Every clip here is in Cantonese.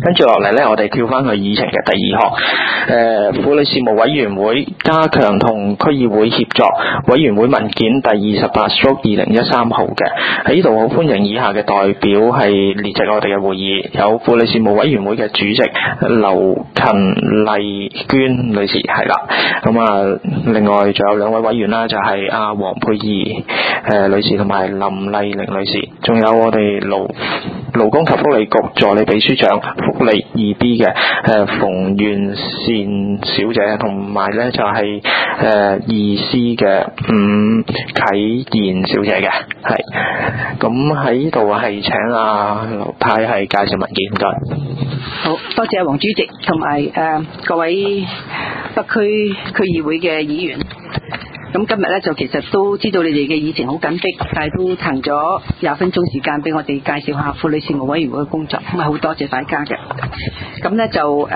跟住落嚟呢，我哋跳翻去議程嘅第2項，婦女事務委員會加強同區議會協作委員會文件第28/2013號嘅，喺呢度好歡迎以下嘅代表係列席我哋嘅會議，有婦女事務委員會嘅主席劉勤麗娟女士係啦，咁啊另外仲有2位委員啦，就係阿黃佩儀女士同埋林麗玲女士，仲有我哋勞工及福利局助理秘書長福利2B 嘅馮元善小姐，同埋咧就係2C 嘅伍啟賢小姐嘅，係咁喺呢度係請阿劉太係介紹文件，唔該。 好多謝黃主席同埋各位北區區議會嘅議員。咁今日咧就其實都知道你哋嘅議程好緊迫，但係都騰咗20分鐘時間俾我哋介紹下婦女事務委員會嘅工作，咁啊好多謝大家嘅。咁咧就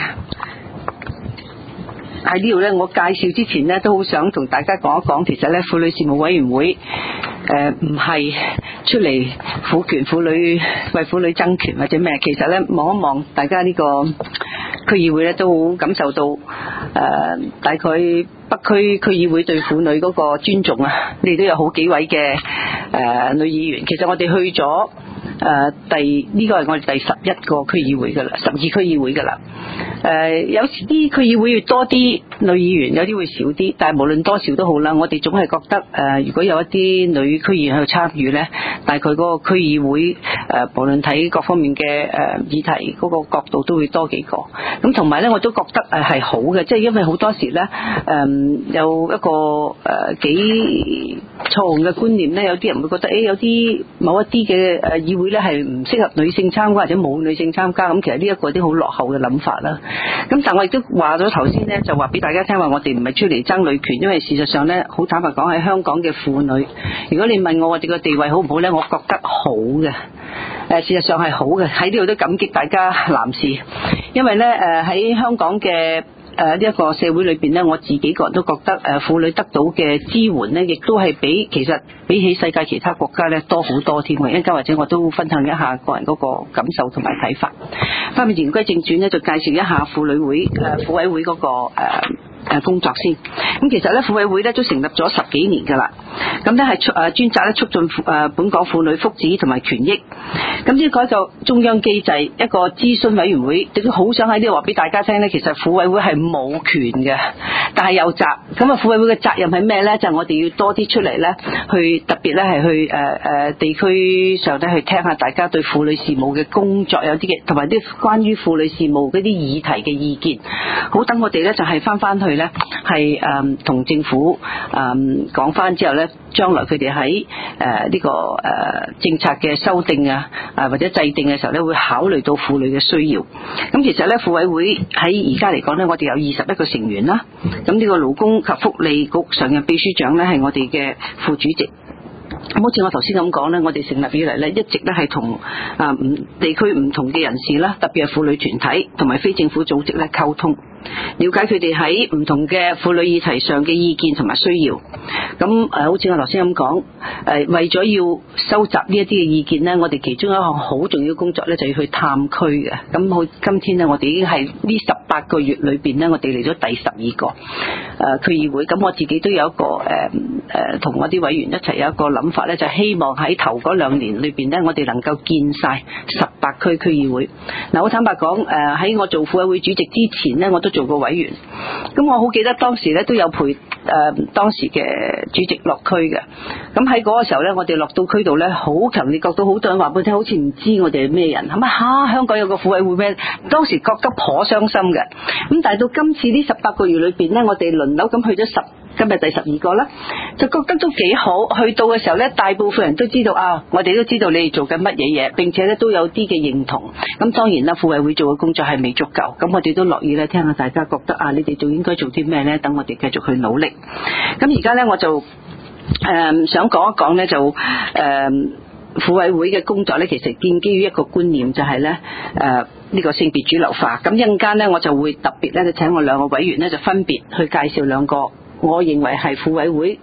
喺呢度咧，我介紹之前咧都好想同大家講一講，其實咧婦女事務委員會唔係出嚟婦權婦女為婦女爭權或者咩，其實咧望一望大家呢個區議會咧都好感受到大概北區區議會對婦女嗰個尊重啊，你哋都有好幾位嘅女議員，其實我哋去咗呢個係我哋第11個區議會噶啦，12區議會噶啦。有時啲區議會要多啲女議員，有啲會少啲，但係無論多少都好啦，我哋總係覺得如果有一啲女區議員喺度參與呢，大概嗰個區議會無論睇各方面嘅議題嗰個角度都會多幾個。咁同埋呢，我都覺得係好嘅，即係因為好多時呢有一個幾錯誤嘅觀念呢，有啲人會覺得有啲某一啲嘅議會呢係唔適合女性參加或者冇女性參加，咁其實呢一個啲好落後嘅諗法啦。咁但我亦都話咗頭先呢，就話俾大家聽話，我哋唔係出嚟爭女權，因為事實上呢，好坦白講喺香港嘅婦女，如果你問我哋個地位好唔好呢，我覺得好嘅。事實上係好嘅，喺呢度都感激大家男士，因為呢喺香港嘅呢一個社會裏邊呢，我自己個人都覺得婦女得到嘅支援呢，亦都係其實比起世界其他國家呢多好多添嘅。一陣間或者我都分享一下個人嗰個感受同埋睇法。翻面言歸正傳呢，就介紹一下婦委會嗰個工作先。咁其實咧婦委會咧都成立咗10幾年噶啦，咁咧係專責咧促進本港婦女福祉同埋權益。咁呢個就中央機制一個諮詢委員會，亦都好想喺呢度話俾大家聽咧，其實婦委會係冇權嘅，但係有責。咁婦委會嘅責任係咩咧？就係我哋要多啲出嚟咧，去特別咧係去地區上咧去聽下大家對婦女事務嘅工作有啲嘅，同埋啲關於婦女事務嗰啲議題嘅意見。好，等我哋咧就係翻去咧係同政府講翻之後咧，將來佢哋喺呢個政策嘅修訂啊或者制定嘅時候咧，會考慮到婦女嘅需要。咁其實咧婦委會喺而家嚟講咧，我哋有21個成員啦。咁呢個勞工及福利局常任秘書長咧係我哋嘅副主席。咁好似我頭先咁講咧，我哋成立以嚟咧，一直咧係同地區唔同嘅人士啦，特別係婦女團體同埋非政府組織咧溝通，了解佢哋喺唔同嘅婦女議題上嘅意見同埋需要。咁好似我頭先咁講，為咗要收集呢一啲嘅意見咧，我哋其中一項好重要嘅工作咧，就要去探區嘅。咁好，今天咧我哋已經係呢18個月裏邊咧，我哋嚟咗第12個區議會。咁我自己都有一個同我啲委員一齊有一個諗法咧，就希望喺頭嗰2年裏邊咧，我哋能夠見晒18區區議會。嗱，好坦白講，喺我做婦委會主席之前咧，我都做過委員。咁我好記得當時咧都有陪當時嘅主席落區嘅。咁喺嗰個時候咧，我哋落到區度咧，好強烈覺到好多人話俾我聽，好似唔知我哋係咩人，係咪香港有個婦委會咩？當時覺得頗傷心嘅。咁但係到今次呢18個月裏邊咧，我哋輪流咁去咗今日第12個啦，就覺得都幾好。去到嘅時候咧，大部分人都知道我哋都知道你哋做緊乜嘢嘢，並且咧都有啲嘅認同。咁當然啦，婦委會做嘅工作係未足夠，咁我哋都樂意咧聽下大家覺得你哋仲應該做啲咩咧，等我哋繼續去努力。咁而家咧我就想講一講咧，就婦委會嘅工作咧，其實建基於一個觀念，就係咧呢個性別主流化。咁一陣間咧，我就會特別咧就請我2個委員咧，就分別去介紹2個我認為係婦委會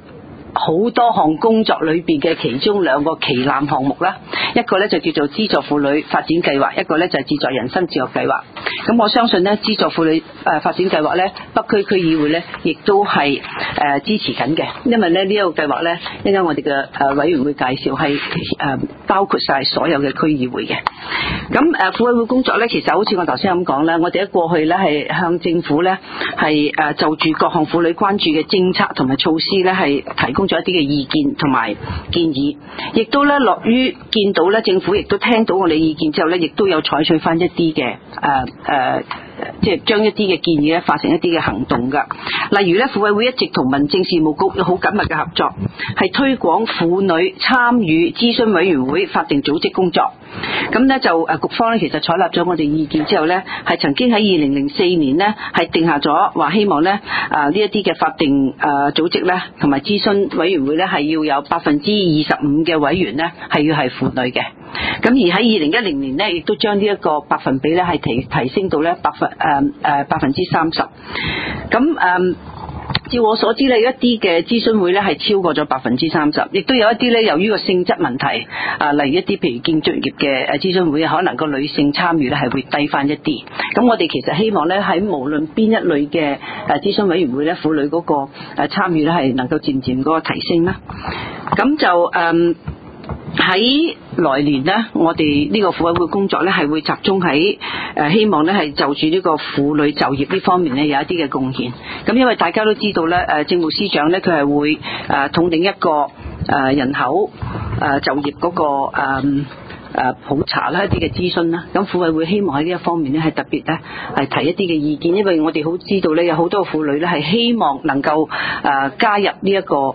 好多項工作裏邊嘅其中兩個旗艦項目啦，一個咧就叫做資助婦女發展計劃，一個咧就係自助人生自學計劃。咁我相信咧，資助婦女發展計劃咧，北區區議會咧亦都係支持緊嘅，因為咧呢一個計劃咧，一陣我哋嘅委員會介紹係包括晒所有嘅區議會嘅。咁婦委會工作咧，其實好似我頭先咁講咧，我哋喺過去咧係向政府咧係就住各項婦女關注嘅政策同埋措施咧係提供咗一啲嘅意見同埋建議，亦都咧樂於見到咧政府亦都聽到我哋意見之後咧，亦都有採取翻一啲嘅即係將一啲嘅建議咧化成一啲嘅行動噶。例如咧，婦委會一直同民政事務局有好緊密嘅合作，係推廣婦女參與諮詢委員會法定組織工作。咁咧就局方咧其實採納咗我哋意見之後咧，係曾經喺2004年咧係定下咗話希望咧呢一啲嘅法定組織咧同埋諮詢委員會咧係要有25%嘅委員咧係要係婦女嘅。咁而喺2010年咧，亦都將呢一個百分比咧係提升到咧30%。咁照我所知咧，一啲嘅諮詢會咧係超過咗30%，亦都有一啲咧由於個性質問題，例如一啲譬如建築業嘅諮詢會，可能個女性參與咧係會低翻一啲。咁我哋其實希望咧喺無論邊一類嘅諮詢委員會咧，婦女嗰個參與咧係能夠漸漸嗰個提升啦。咁就喺來年呢，我哋呢個婦委會工作呢係會集中喺希望呢係就住呢個婦女就業呢方面呢有一啲嘅貢獻。咁因為大家都知道呢，政務司長呢佢係會統領一個人口就業嗰個普查啦，一啲嘅諮詢啦。咁婦委會希望喺呢一方面呢係特別呢係提一啲嘅意見，因為我哋好知道呢有好多婦女呢係希望能夠加入呢一個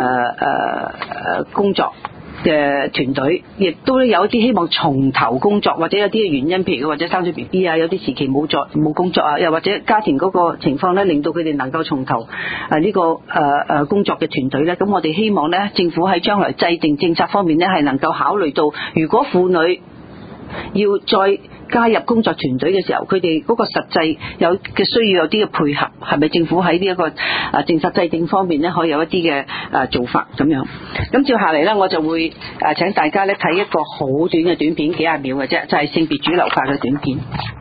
工作嘅團隊，亦都有一啲希望從頭工作，或者有啲嘅原因，譬如或者生咗 BB 啊，有啲時期冇工作啊，又或者家庭嗰個情況咧，令到佢哋能夠從頭呢個工作嘅團隊咧。咁我哋希望咧，政府喺將來制定政策方面咧，係能夠考慮到，如果婦女要再加入工作團隊嘅時候，佢哋嗰個實際有嘅需要有啲嘅配合，係咪政府喺呢一個政策制定方面咧，可以有一啲嘅做法咁樣。咁接下嚟咧，我就會請大家咧睇一個好短嘅短片，幾廿秒嘅啫，就係性別主流化嘅短片。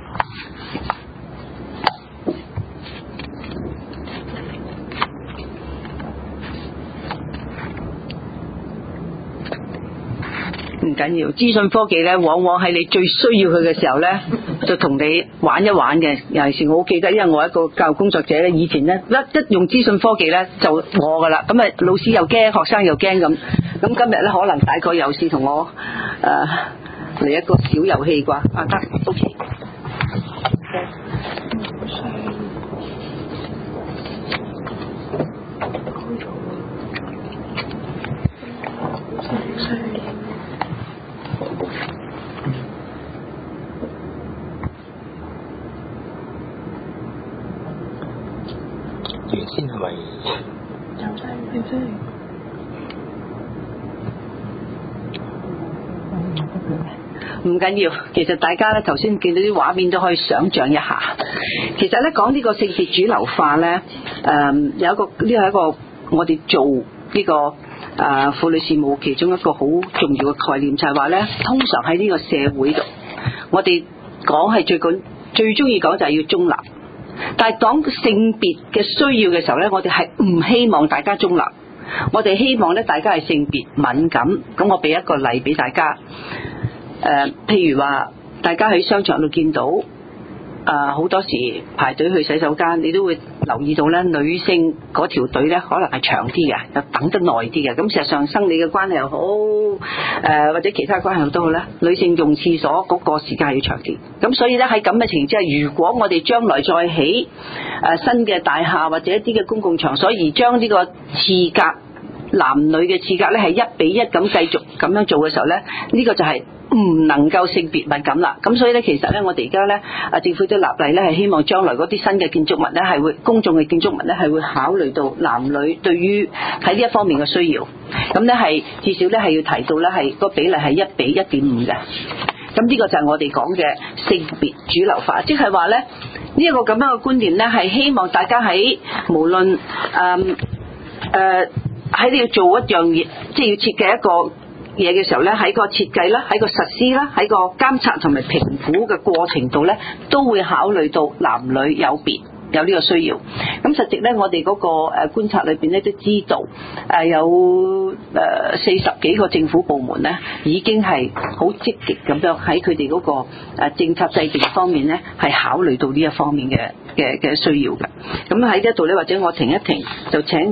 唔緊要，資訊科技咧，往往係你最需要佢嘅時候咧，就同你玩一玩嘅。尤其是我好記得，因為我係一個教育工作者咧，以前咧一用資訊科技咧就我噶啦，咁啊老師又驚，學生又驚咁。咁今日咧可能大概又是同我嚟一個小遊戲啩，得 OK。 原先係咪有聲？ 唔緊要，其實大家咧頭先見到啲畫面都可以想像一下。其實咧講呢個性別主流化咧，有一個呢個係一個我哋做呢個婦女事務其中一個好重要嘅概念，就係話咧，通常喺呢個社會度，我哋講係最中意講就係要中立。但係當性別嘅需要嘅時候咧，我哋係唔希望大家中立，我哋希望咧大家係性別敏感。咁我俾一個例俾大家，譬如話大家喺商場度見到好多時排隊去洗手間，你都會留意到咧，女性嗰條隊咧可能係長啲嘅，又等得耐啲嘅。咁事實上生理嘅關係又好，或者其他關係都好咧，女性用廁所嗰個時間要長啲。咁所以咧喺咁嘅情況之下，如果我哋將來再起新嘅大廈或者一啲嘅公共場所，而將呢個廁格男女嘅廁格咧係1比1咁繼續咁樣做嘅時候咧，呢個就係唔能夠性別敏感啦。咁所以咧，其實咧，我哋而家咧，政府都立例咧，係希望將來嗰啲新嘅建築物咧，係會公眾嘅建築物咧，係會考慮到男女對於喺呢一方面嘅需要。咁咧係至少咧係要提到咧係個比例係1比1.5嘅。咁呢個就係我哋講嘅性別主流化，即係話咧呢一個咁樣嘅觀念咧，係希望大家喺無論喺你要做一樣嘢，即係要設計一個嘢嘅時候咧，喺個設計啦，喺個實施啦，喺個監察同埋評估嘅過程度咧，都會考慮到男女有別。有呢個需要，咁實際咧，我哋嗰個觀察裏邊咧都知道，有40幾個政府部門咧已經係好積極咁樣喺佢哋嗰個政策制定方面咧係考慮到呢一方面嘅需要嘅。咁喺呢一度咧，或者我停一停，就請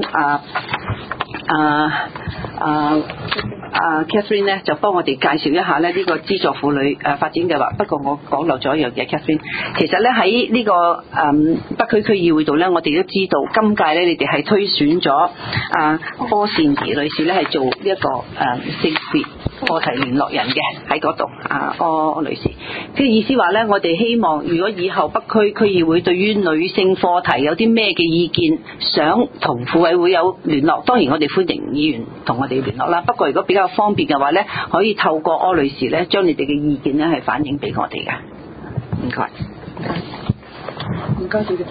Catherine 咧就幫我哋介紹一下咧呢個資助婦女發展計劃。不過我講漏咗一樣嘢 Catherine， 其實咧喺呢個北區區議會度咧，我哋都知道今屆咧你哋係推選咗柯善儀女士咧係做呢一個性別課題聯絡人嘅喺嗰度，柯女士，即係意思話咧，我哋希望如果以後北區區議會對於女性課題有啲咩嘅意見，想同婦委會有聯絡，當然我哋歡迎議員同我哋聯絡啦。不過如果比較方便嘅話咧，可以透過柯女士咧，將你哋嘅意見咧係反映俾我哋嘅。唔該，唔該，小姐。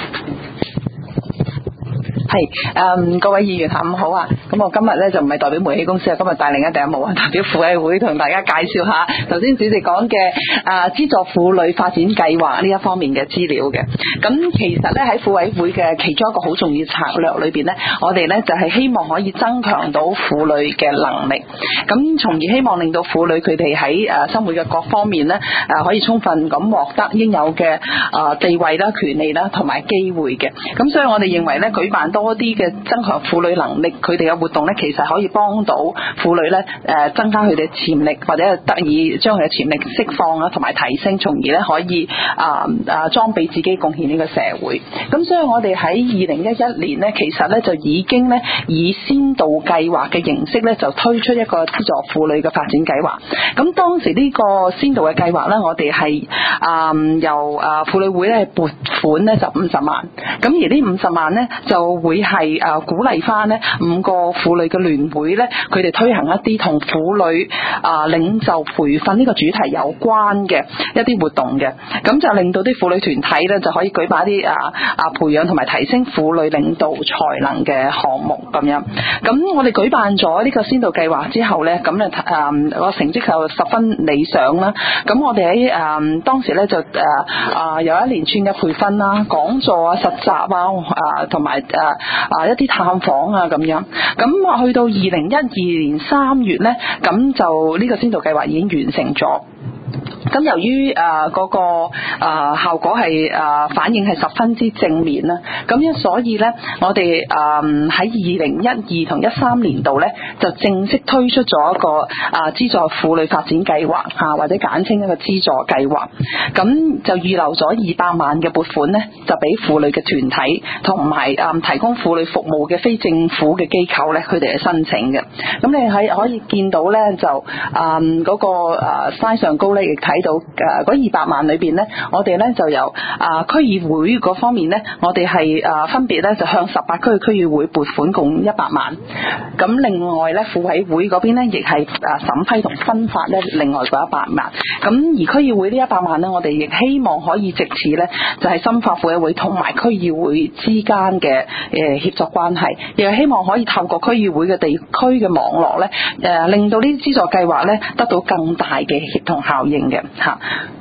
係各位議員下午好啊！咁我今日咧就唔係代表煤氣公司啊，今日帶另一頂帽啊，代表婦委會同大家介紹下頭先主席講嘅資助婦女發展計劃呢一方面嘅資料嘅。咁其實咧喺婦委會嘅其中一個好重要策略裏邊咧，我哋咧就係希望可以增強到婦女嘅能力，咁從而希望令到婦女佢哋喺生活嘅各方面咧可以充分咁獲得應有嘅地位啦、權利啦同埋機會嘅。咁所以我哋認為咧，舉辦多啲嘅增強婦女能力，佢哋嘅活動咧，其實可以幫到婦女咧增加佢哋潛力，或者得以將佢嘅潛力釋放啊，同埋提升，從而咧可以裝備自己，貢獻呢個社會。咁所以我哋喺2011年咧，其實咧就已經咧以先導計劃嘅形式咧，就推出一個資助婦女嘅發展計劃。咁當時呢個先導嘅計劃咧，我哋係由婦女會咧撥款咧就50萬，咁而呢50萬咧就會係鼓勵翻呢5個婦女嘅聯會咧，佢哋推行一啲同婦女領袖培訓呢個主題有關嘅一啲活動嘅，咁就令到啲婦女團體咧就可以舉辦一啲培養同埋提升婦女領導才能嘅項目咁樣。咁我哋舉辦咗呢個先導計劃之後咧，咁咧個成績就十分理想啦。咁我哋喺當時咧就有一連串嘅培訓啦、講座啊、實習啊同埋一啲探訪啊咁樣。咁去到2012年3月咧，咁就呢個先導計劃已經完成咗。咁由於嗰個效果係反應係十分之正面啦，咁所以咧我哋喺2012同13年度咧就正式推出咗一個資助婦女發展計劃或者簡稱一個資助計劃，咁就預留咗200萬嘅撥款咧，就俾婦女嘅團體同埋提供婦女服務嘅非政府嘅機構咧，佢哋係申請嘅。咁你可以見到咧就嗰個slide上高咧亦睇到嗰200萬裏邊咧，我哋咧就由區議會嗰方面咧，我哋係分別咧就向18區嘅區議會撥款共100萬。咁另外咧，婦委會嗰邊咧亦係審批同分發咧另外嗰100萬。咁而區議會呢100萬咧，我哋亦希望可以藉此咧就係深化婦委會同埋區議會之間嘅協作關係，亦係希望可以透過區議會嘅地區嘅網絡咧，令到呢啲資助計劃咧得到更大嘅協同效應嘅嚇。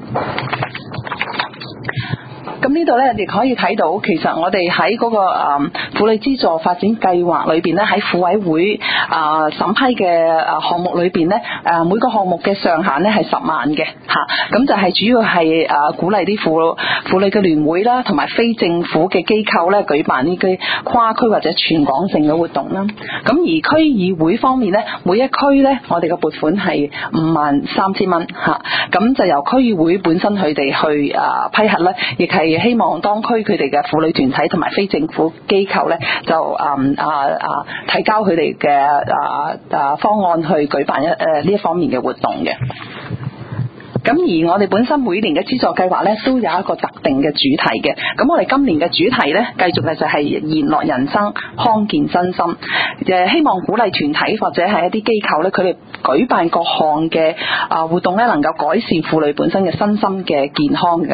咁呢度咧亦可以睇到，其實我哋喺嗰個婦女資助發展計劃裏邊咧，喺婦委會審批嘅項目裏邊咧，每個項目嘅上限咧係10萬嘅嚇，咁就係主要係鼓勵啲婦女嘅聯會啦，同埋非政府嘅機構咧舉辦呢啲跨區或者全港性嘅活動啦。咁而區議會方面咧，每一區咧我哋嘅撥款係53,000蚊嚇，咁就由區議會本身佢哋去批核咧，亦係希望當區佢哋嘅婦女團體同埋非政府機構咧，就提交佢哋嘅方案去舉辦呢一方面嘅活動嘅。咁而我哋本身每年嘅資助計劃咧，都有一個特定嘅主題嘅。咁我哋今年嘅主題咧，繼續咧就係賢樂人生，康健身心。希望鼓勵團體或者係一啲機構咧，佢哋舉辦各項嘅活動咧，能夠改善婦女本身嘅身心嘅健康嘅。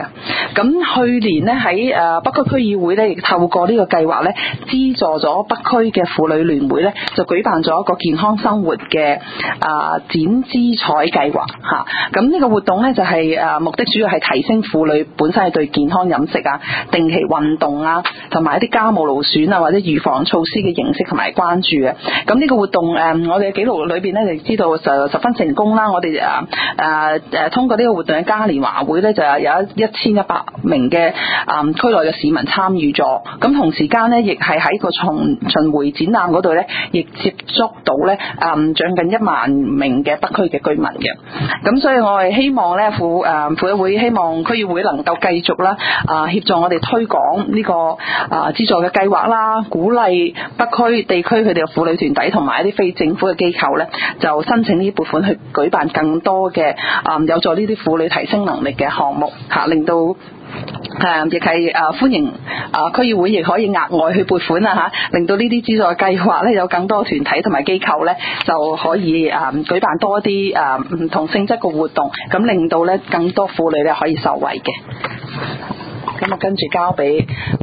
咁去年咧喺北區區議會咧，亦透過呢個計劃咧，資助咗北區嘅婦女聯會咧，就舉辦咗一個健康生活嘅剪枝彩計劃嚇。咁呢個活動咧就係目的主要係提升婦女本身係對健康飲食啊、定期運動啊，同埋一啲家務勞損啊或者預防措施嘅認識同埋關注嘅。咁呢個活動我哋嘅記錄裏邊咧就知道就十分成功啦。我哋通過呢個活動嘅嘉年華會咧，就有1100名嘅區內嘅市民參與咗。咁同時間咧，亦係喺個巡迴展覽嗰度咧，亦接觸到咧將近1萬名嘅北區嘅居民嘅。咁所以我係希望咧婦委會希望區議會能夠繼續啦協助我哋推廣呢個資助嘅計劃啦，鼓勵北區地區佢哋嘅婦女團體同埋一啲非政府嘅機構咧，就申請呢啲撥款去舉辦更多嘅有助呢啲婦女提升能力嘅項目嚇，令到亦係歡迎區議會亦可以額外去撥款啊嚇，令到呢啲資助計劃咧有更多團體同埋機構咧就可以舉辦多啲唔同性質嘅活動，咁令到咧更多婦女咧可以受惠嘅。咁啊，跟住交俾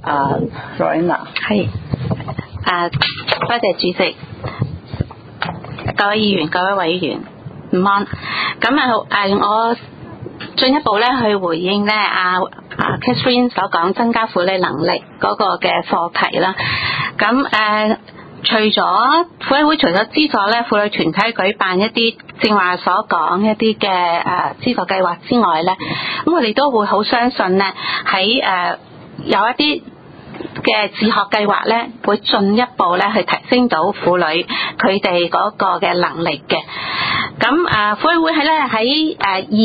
Lorena。 係多謝主席，各位議員、各位委員，午安。咁我進一步咧去回應咧Catherine 所講增加婦女能力嗰個嘅課題啦。咁除咗婦委會除咗資助咧婦女團體舉辦一啲正話所講一啲嘅資助計劃之外咧，咁我哋都會好相信咧喺有一啲嘅自學計劃咧，會進一步咧去提升到婦女佢哋嗰個嘅能力嘅。咁婦委會喺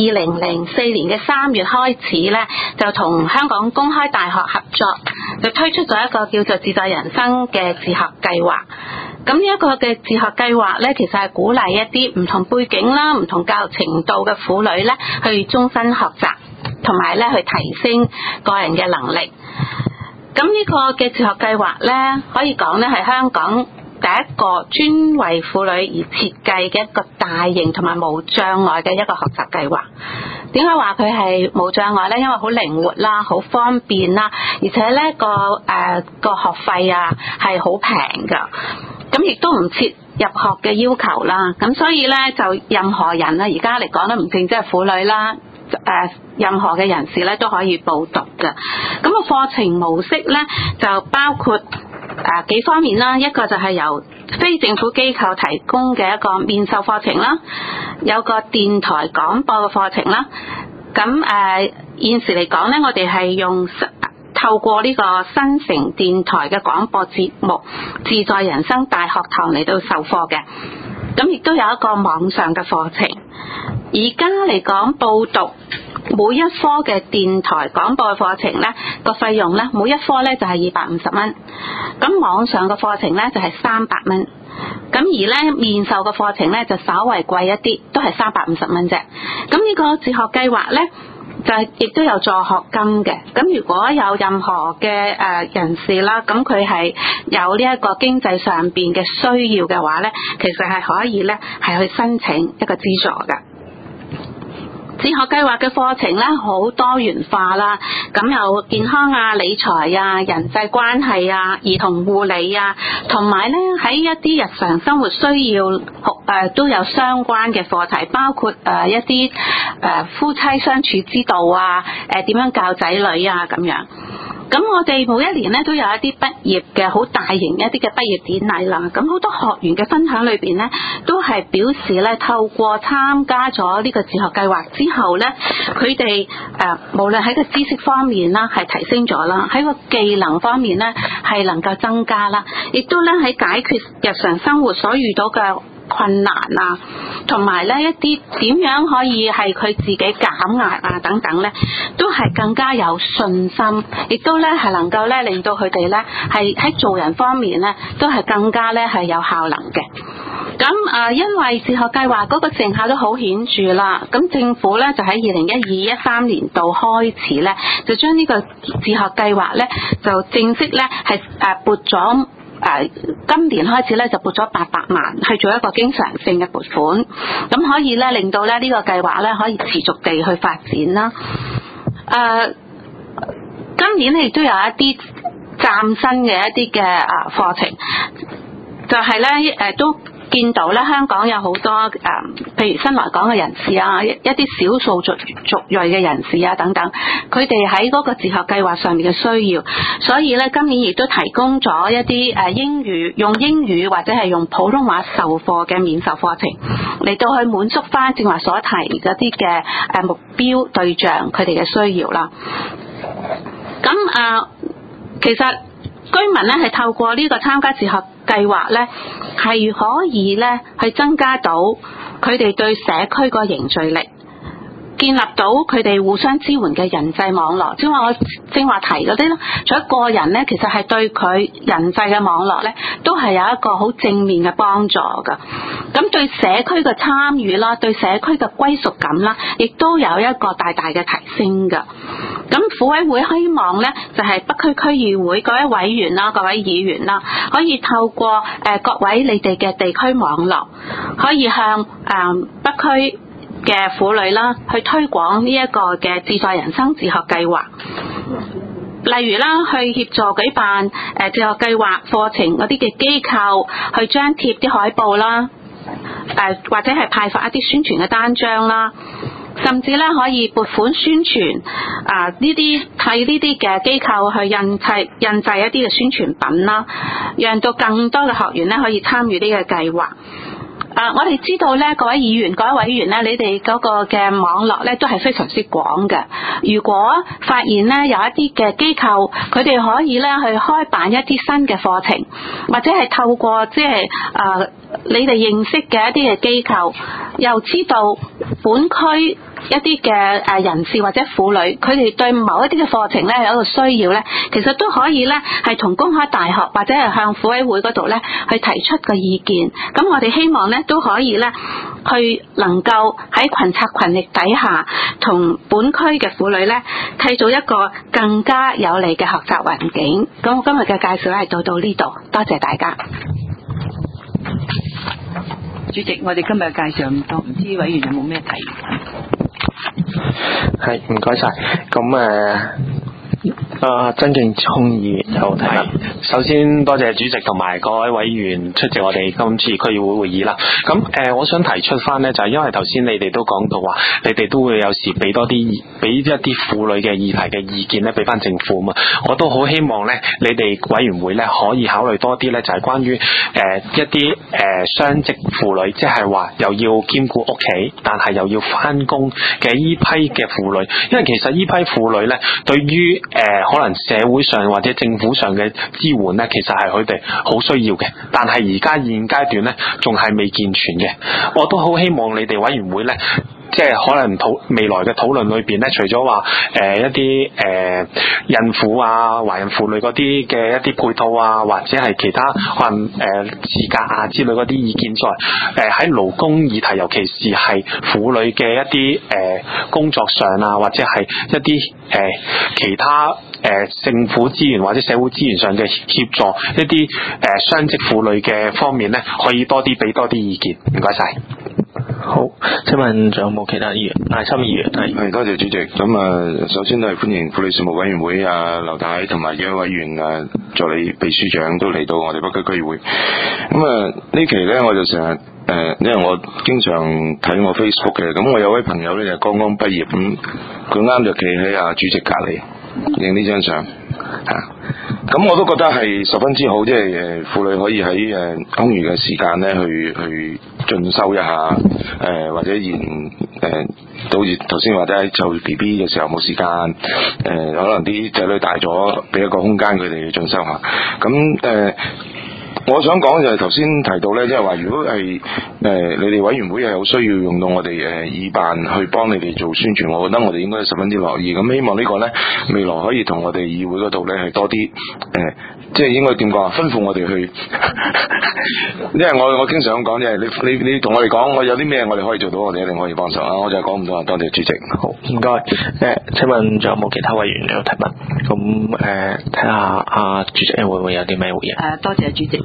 2004年嘅3月開始咧，就同香港公開大學合作，就推出咗一個叫做自在人生嘅自學計劃。咁呢一個嘅自學計劃咧，其實係鼓勵一啲唔同背景啦、唔同教育程度嘅婦女咧，去終身學習，同埋咧去提升個人嘅能力。咁呢個嘅自學計劃咧，可以講咧係香港第一個專為婦女而設計嘅一個大型同埋無障礙嘅一個學習計劃。點解話佢係無障礙咧？因為好靈活啦，好方便啦，而且咧個學費啊係好平噶。咁亦都唔設入學嘅要求啦。咁所以咧就任何人啊，而家嚟講咧唔淨即係婦女啦。任何嘅人士咧都可以報讀嘅。咁個課程模式咧就包括幾方面啦，一個就係由非政府機構提供嘅一個面授課程啦，有個電台廣播嘅課程啦。咁現時嚟講咧，我哋係透過呢個新城電台嘅廣播節目《自在人生大學堂》嚟到授課嘅。咁亦都有一個網上嘅課程。而家嚟講報讀每一科嘅電台廣播嘅課程咧，個費用咧每一科咧就係250蚊，咁網上嘅課程咧就係300蚊，咁而咧面授嘅課程咧就稍為貴一啲，都係350蚊啫。咁呢個自學計劃咧就係亦都有助學金嘅。咁如果有任何嘅人士啦，咁佢係有呢一個經濟上邊嘅需要嘅話咧，其實係可以咧係去申請一個資助嘅。自學計劃嘅課程咧好多元化啦，咁有健康啊、理財啊、人際關係啊、兒童護理啊，同埋咧喺一啲日常生活需要都有相關嘅課題，包括一啲夫妻相處之道啊，點樣教仔女啊咁樣。咁我哋每一年咧都有一啲畢業嘅好大型一啲嘅畢業典禮啦，咁好多學員嘅分享裏邊咧，都係表示咧透過參加咗呢個自學計劃之後咧，佢哋無論喺個知識方面啦係提升咗啦，喺個技能方面咧係能夠增加啦，亦都咧喺解決日常生活所遇到嘅困難啊，同埋咧一啲點樣可以係佢自己減壓啊等等咧，都係更加有信心，亦都咧係能夠咧令到佢哋咧係喺做人方面咧都係更加咧係有效能嘅。咁因為自學計劃嗰個成效都好顯著啦，咁政府咧就喺2012-13年度開始咧，就將呢個自學計劃咧就正式咧係撥咗。今年開始咧就撥咗800萬去做一個經常性嘅撥款，咁可以咧令到咧呢個計劃咧可以持續地去發展啦。 今年咧亦都有一啲嶄新嘅一啲嘅課程，就係咧都見到咧香港有好多譬如新來港嘅人士啊，一啲少數族裔嘅人士啊等等，佢哋喺嗰個自學計劃上面嘅需要，所以咧今年亦都提供咗一啲用英語或者係用普通話授課嘅免授課程，嚟到去滿足翻正話所提嗰啲嘅目標對象佢哋嘅需要啦。咁其實居民咧係透過呢個參加自學計劃咧，係可以咧去增加到佢哋對社區個凝聚力，建立到佢哋互相支援嘅人際網絡。即係話我正話提嗰啲咯，除咗個人咧，其實係對佢人際嘅網絡咧，都係有一個好正面嘅幫助噶。咁對社區嘅參與啦，對社區嘅歸屬感啦，亦都有一個大大嘅提升噶。咁婦委會希望咧，就係北區區議會各位委員啦、各位議員啦，可以透過各位你哋嘅地區網絡，可以向北區嘅婦女啦，去推廣呢一個嘅自在人生自學計劃。例如啦，去協助舉辦自學計劃課程嗰啲嘅機構，去張貼啲海報啦，或者係派發一啲宣傳嘅單張啦。甚至咧可以撥款宣傳呢啲替呢啲嘅機構去印製一啲嘅宣傳品啦，讓到更多嘅學員咧可以參與呢個計劃。我哋知道咧，各位議員、各位委員咧，你哋嗰個嘅網絡咧都係非常之廣嘅。如果發現咧有一啲嘅機構，佢哋可以咧去開辦一啲新嘅課程，或者係透過即係你哋認識嘅一啲嘅機構，又知道本區一啲嘅人士或者婦女，佢哋對某一啲嘅課程咧有一個需要咧，其實都可以咧係同公開大學或者係向婦委會嗰度咧去提出個意見。咁我哋希望咧都可以咧去能夠喺群策群力底下，同本區嘅婦女咧締造一個更加有利嘅學習環境。咁我今日嘅介紹係到呢度，多謝大家。 主席，我哋今日嘅介紹咁多，唔知委員有冇咩提議？ 係，唔該晒。咁曾敬聰議員有提問。 首先多謝主席同埋各位委員出席我哋今次區議會會議啦。咁我想提出翻呢，就係因為頭先你哋都講到話，你哋都會有時俾一啲婦女嘅議題嘅意見咧，俾翻政府啊嘛。我都好希望咧，你哋委員會咧可以考慮多啲咧，就係關於一啲雙職婦女，即係話又要兼顧屋企，但係又要翻工嘅依批嘅婦女。因為其實依批婦女咧，對於可能社會上或者政府上嘅支援咧，其實係佢哋好需要嘅，但係而家現階段咧仲係未健全嘅。我都好希望你哋委員會咧，即係可能未來嘅討論裏邊咧，除咗話一啲孕婦啊、懷孕婦女嗰啲嘅一啲配套啊，或者係其他可能資格啊之類嗰啲意見之外，喺勞工議題，尤其是係婦女嘅一啲工作上啊，或者係一啲其他政府資源或者社會資源上嘅協助一啲雙職婦女嘅方面咧，可以俾多啲意見。唔該晒。 好，請問仲有冇其他議員？艾森議員係。 多謝主席。咁首先都係歡迎婦女事務委員會劉太同埋幾位委員助理秘書長都嚟到我哋北區區議會。咁呢期咧我就成日因為我經常睇我 Facebook 嘅，咁我有位朋友咧就剛剛畢業，咁佢啱就企喺主席隔離影呢張相。咁我都覺得係十分之好，即係婦女可以喺空餘嘅時間咧去進修一下，或者到時頭先話齋湊 B B 嘅時候冇時間，可能啲仔女大咗，俾一個空間佢哋去進修下。咁我想講就係頭先提到咧，即係話如果係你哋委員會係有需要用到我哋議辦去幫你哋做宣傳，我覺得我哋應該十分之樂意。咁希望呢個咧未來可以同我哋議會嗰度咧係多啲即係應該點講啊？吩咐我哋去，因為我經常咁講，即係你同我哋講，我有啲咩我哋可以做到，我哋一定可以幫手啊！我就係講唔到啊，多謝主席。 好，唔該。請問仲有冇其他委員有提問？咁睇下主席會唔會有啲咩回應？ 多謝主席。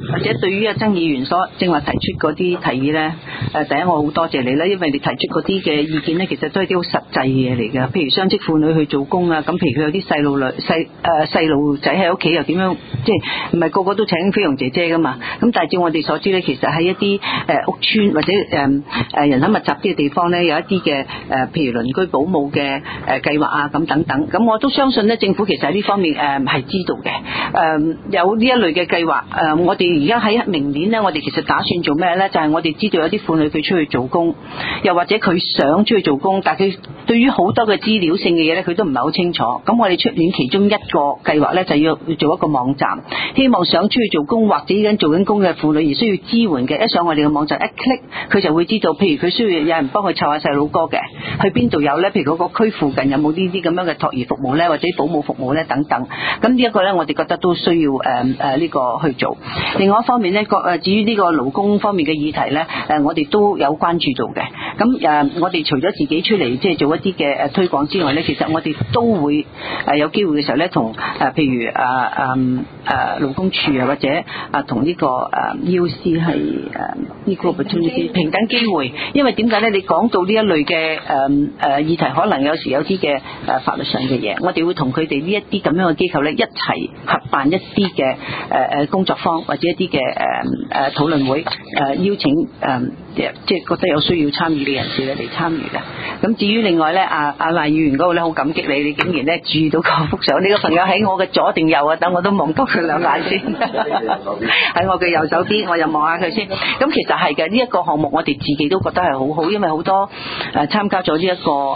或者對於阿曾議員所正話提出嗰啲提議咧，第一我好多謝你啦，因為你提出嗰啲嘅意見咧，其實都係啲好實際嘅嘢嚟嘅。譬如雙職婦女去做工啊，咁譬如佢有啲細路仔喺屋企又點樣，即係唔係個個都請菲傭姐姐噶嘛？咁但係照我哋所知咧，其實喺一啲屋邨或者人口密集啲嘅地方咧，有一啲嘅譬如鄰居保姆嘅計劃啊，咁等等。咁我都相信咧，政府其實喺呢方面係知道嘅。有呢一類嘅計劃，我哋而家喺明年咧，我哋其實打算做咩咧？就係我哋知道有啲婦女佢出去做工，又或者佢想出去做工，但係佢對於好多嘅資料性嘅嘢咧，佢都唔係好清楚。咁我哋出年其中一個計劃咧，就要做一個網站，希望想出去做工或者已經做緊工嘅婦女而需要支援嘅，一上我哋嘅網站一 click， 佢就會知道，譬如佢需要有人幫佢湊下細佬哥嘅，去邊度有咧？譬如嗰個區附近有冇呢啲咁樣嘅託兒服務咧，或者保姆服務咧等等。咁呢一個咧，我哋覺得都需要呢個去做。另外一方面咧，至於呢個勞工方面嘅議題咧，我哋都有關注到嘅。咁我哋除咗自己出嚟即係做一啲嘅推廣之外咧，其實我哋都會有機會嘅時候咧，同譬如勞工處啊，或者同呢個EOC 係Equal Opportunity 平等機會。因為點解咧？你講到呢一類嘅議題，可能有時有啲嘅法律上嘅嘢，我哋會同佢哋呢一啲咁樣嘅機構咧一齊合辦一啲嘅工作坊或者一啲嘅討論會，邀請即係覺得有需要參與嘅人士咧嚟參與嘅。咁至於另外咧，阿賴議員嗰個咧好感激你竟然咧注意到嗰幅相。呢個朋友喺我嘅左定右啊？等我都望多佢兩眼先。喺我嘅右手邊，我又望下佢先。咁其實係嘅，呢一個項目我哋自己都覺得係好好，因為好多參加咗呢一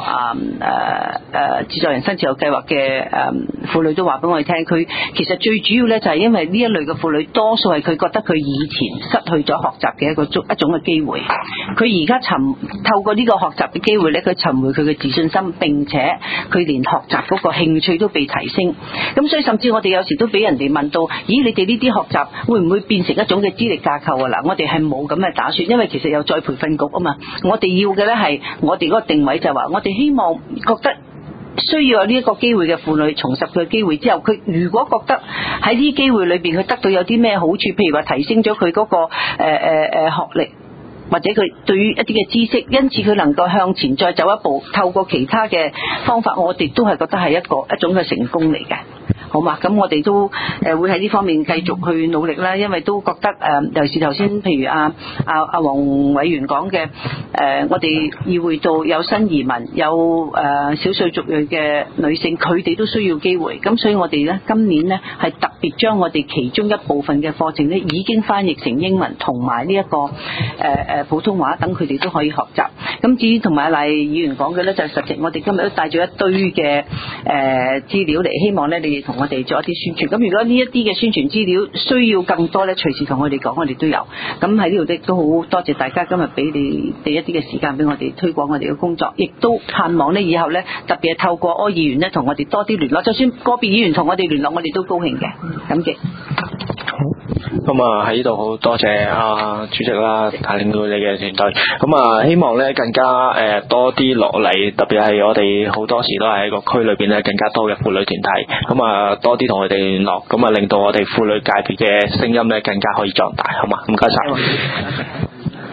個自助人生自由計劃嘅婦女都話俾我哋聽，佢其實最主要咧就係因為呢一類嘅婦女多數係佢覺得佢以前失去咗學習嘅一種嘅機會，佢而家透過呢個學習嘅機會咧，佢尋回佢嘅自信心，並且佢連學習嗰個興趣都被提升。咁所以甚至我哋有時都俾人哋問到，咦，你哋呢啲學習會唔會變成一種嘅資歷架構啊？嗱，我哋係冇咁嘅打算，因為其實有再培訓局啊嘛。我哋要嘅咧係我哋嗰個定位就係話，我哋希望覺得需要有呢一個機會嘅婦女重拾佢嘅機會之後，佢如果覺得喺呢啲機會裏邊佢得到有啲咩好處，譬如話提升咗佢嗰個學歷，或者佢對於一啲嘅知識，因此佢能夠向前再走一步，透過其他嘅方法，我哋都係覺得係一種嘅成功嚟嘅。好嘛，咁我哋都會喺呢方面繼續去努力啦，因為都覺得尤其是頭先譬如黃委員講嘅我哋議會度有新移民，有少數族裔嘅女性，佢哋都需要機會。咁所以我哋咧今年咧係特別將我哋其中一部分嘅課程咧已經翻譯成英文同埋呢一個普通話，等佢哋都可以學習。咁至於同埋賴議員講嘅咧，就係實情我哋今日都帶咗一堆嘅資料嚟，希望咧你哋同我哋做一啲宣傳。咁如果呢一啲嘅宣傳資料需要更多咧，隨時同我哋講，我哋都有。咁喺呢度都好多謝大家今日俾你哋一啲嘅時間俾我哋推廣我哋嘅工作，亦都盼望咧以後咧特別係透過柯議員咧同我哋多啲聯絡，就算個別議員同我哋聯絡，我哋都高興嘅。感激。 咁喺呢度好多謝主席啦，帶領到你嘅團隊。咁希望咧更加多啲落嚟，特別係我哋好多時都係喺個區裏邊咧更加多嘅婦女團體。咁多啲同佢哋聯絡，咁令到我哋婦女界別嘅聲音咧更加可以壯大，好嘛？唔該晒。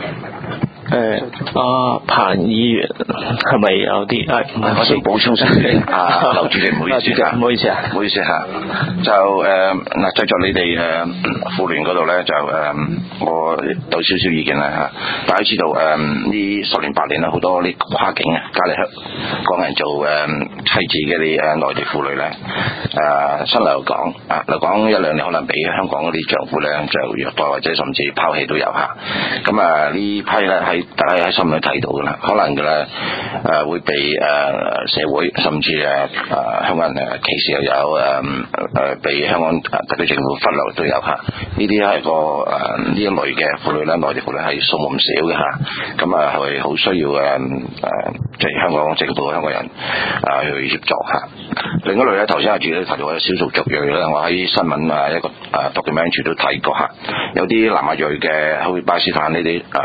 彭議員係咪有啲？ 唔係，我想補充聲。劉主席，唔好意思啊， 唔好意思啊， 唔好意思嚇。就嗱，在座你哋婦聯嗰度咧，就我有少少意見啦嚇。大家知道呢10年8年啦，好多啲跨境啊，隔離香港人做妻子嘅啲內地婦女咧，新嚟講嚟講1-2年可能俾香港嗰啲丈夫咧就虐待或者甚至拋棄都有嚇。咁呢批咧大家喺新聞睇到㗎啦，可能嘅咧會被社會甚至香港人歧視，又有被香港特區政府忽略都有嚇。呢啲係個呢一類嘅婦女咧，內地婦女係數目唔少嘅嚇。咁係好需要即係香港政府香港人去協助嚇。另一類咧，頭先阿主席提到嘅少數族裔咧，我喺新聞一個documentary 都睇過嚇，有啲南亞裔嘅，好似巴基斯坦呢啲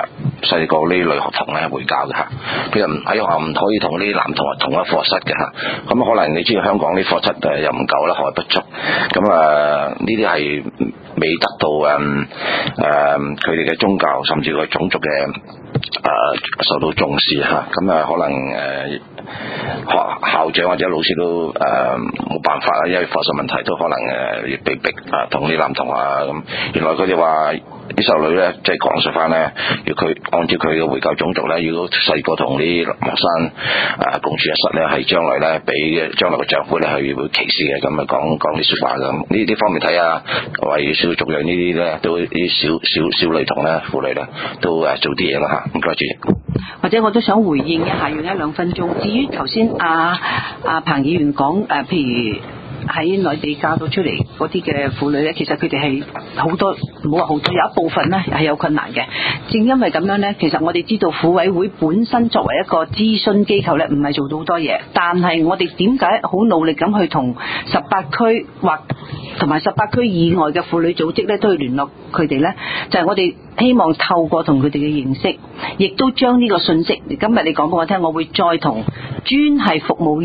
細個呢女學童咧會教嘅嚇。其實喺學校唔可以同啲男同學同一課室嘅嚇。咁可能你知道香港啲課室又唔夠啦，學位不足。咁呢啲係未得到佢哋嘅宗教甚至佢種族嘅受到重視嚇。咁可能校長或者老師都冇辦法啦，因為課室問題都可能要被逼同啲男同學咁。原來佢哋話啲細路女咧，即係講述翻咧，要佢按照佢嘅回教種族咧，如果細個同啲學生共處一室咧，係將來咧俾將來嘅丈夫咧係會歧視嘅，咁講啲説話咁。呢方面睇下，為少數族裔呢啲咧，都啲小女童咧、婦女咧，都做啲嘢啦嚇。唔該主席。 或者我都想回應一下，用1-2分鐘。至於頭先阿彭議員講譬如喺內地嫁到出嚟嗰啲嘅婦女咧，其實佢哋係好多，唔好話好多，有一部分咧係有困難嘅。正因為咁樣咧，其實我哋知道婦委會本身作為一個諮詢機構咧，唔係做到好多嘢，但係我哋點解好努力咁去同18區或同埋18區以外嘅婦女組織咧，都去聯絡佢哋咧，就係我哋希望透過同佢哋嘅認識，亦都將呢個信息，今日你講俾我聽，我會再同專係服務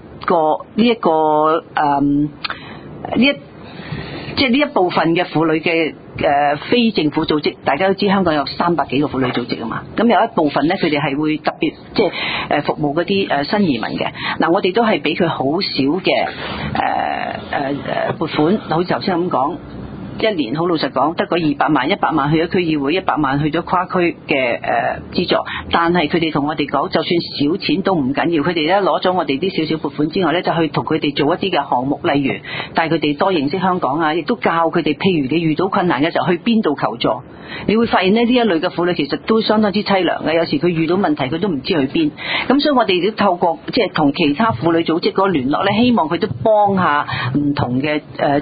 即係呢一部分嘅婦女嘅非政府組織。大家都知香港有300幾個婦女組織啊嘛，咁有一部分咧，佢哋係會特別即係服務嗰啲新移民嘅。嗱，我哋都係俾佢好少嘅撥款，好似頭先咁講。一年好老實講，得個200萬，100萬去咗區議會，100萬去咗跨區嘅資助。但係佢哋同我哋講，就算少錢都唔緊要。佢哋咧攞咗我哋啲少少撥款之外咧，就去同佢哋做一啲嘅項目，例如帶佢哋多認識香港啊，亦都教佢哋，譬如你遇到困難嘅時候去邊度求助。你會發現呢，呢一類嘅婦女其實都相當之淒涼嘅。有時佢遇到問題，佢都唔知去邊。咁所以我哋都透過即係同其他婦女組織嗰個聯絡咧，希望佢都幫下唔同嘅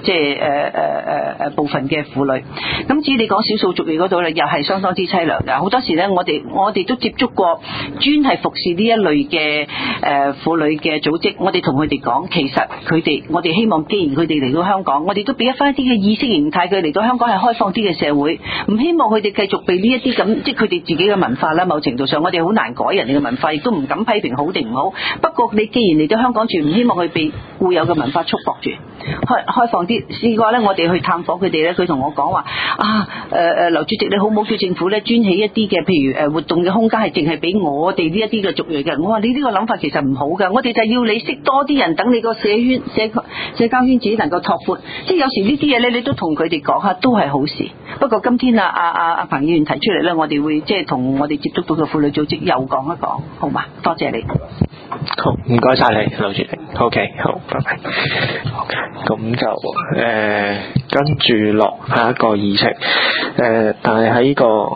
部分嘅婦女。咁至於你講少數族裔嗰度咧，又係相當之淒涼嘅。好多時咧，我哋都接觸過專係服侍呢一類嘅婦女嘅組織。我哋同佢哋講，其實我哋希望，既然佢哋嚟到香港，我哋都俾一翻一啲嘅意識形態，佢嚟到香港係開放啲嘅社會，唔希望佢哋繼續被呢一啲咁，即係佢哋自己嘅文化啦。某程度上，我哋好難改人哋嘅文化，亦都唔敢批評好定唔好。不過你既然嚟到香港住，唔希望佢被固有嘅文化束縛住，開放啲。試過咧，我哋去探訪佢哋咧，佢同我講話劉主席，你好唔好叫政府咧專起一啲嘅，譬如活動嘅空間係淨係俾我哋呢一啲嘅族裔嘅。我話你呢個諗法其實唔好㗎，我哋就要你識多啲人，等你個社交圈子能夠拓闊。即係有時呢啲嘢咧，你都同佢哋講下，都係好事。不過今天阿彭議員提出嚟咧，我哋會即係同我哋接觸到嘅婦女組織又講一講，好嘛？多謝你。 好，唔該晒你，劉主席。OK， 好，拜拜。OK， 咁就跟住落下一個議程。但係喺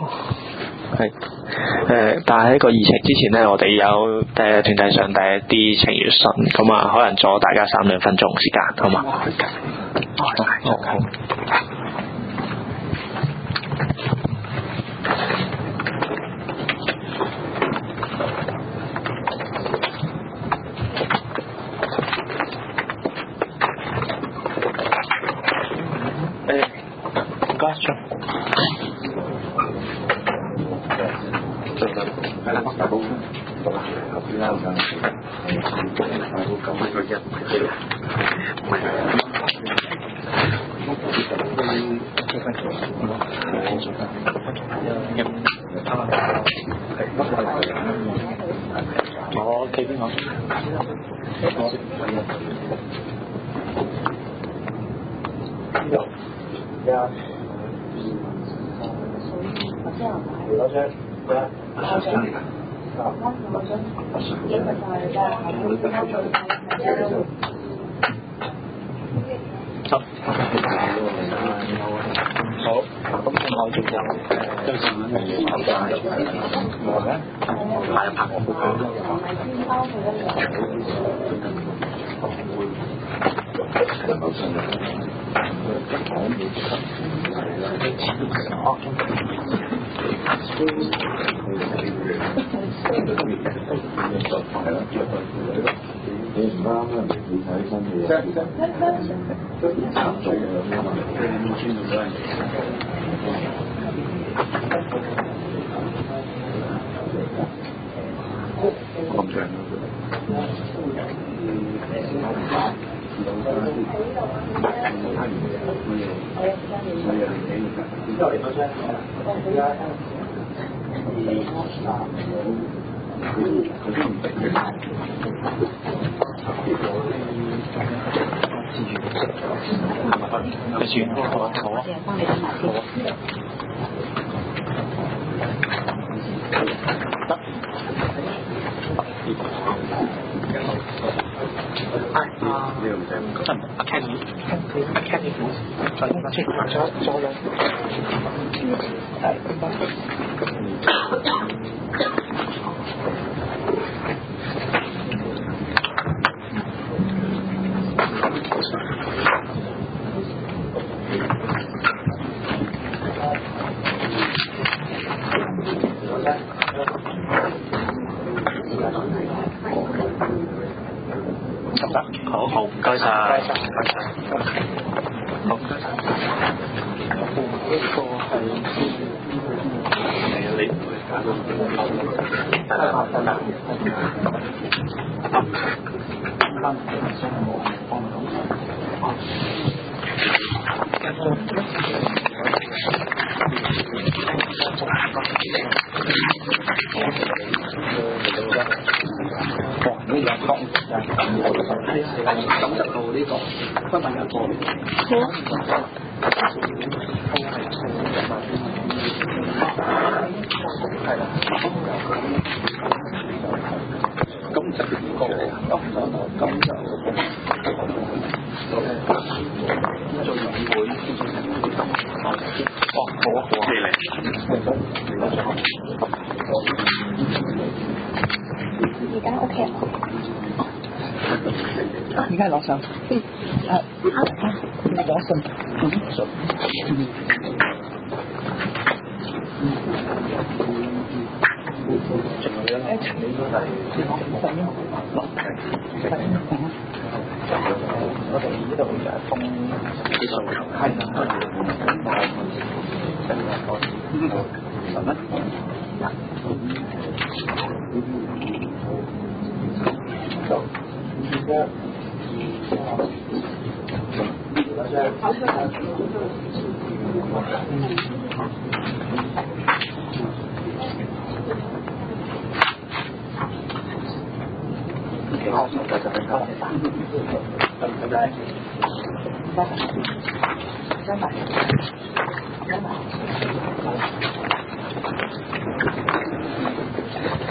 呢個議程之前呢，我哋有團體上第一啲請願信，咁啊可能阻大家3-2分鐘時間，好嘛？好。唔該，我企邊個？好，咁我仲有好，唔該晒。好， 而家攞上，攞信， 我哋呢度就係封啲數，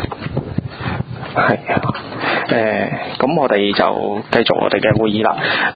係咁我哋就繼續我哋嘅會議啦。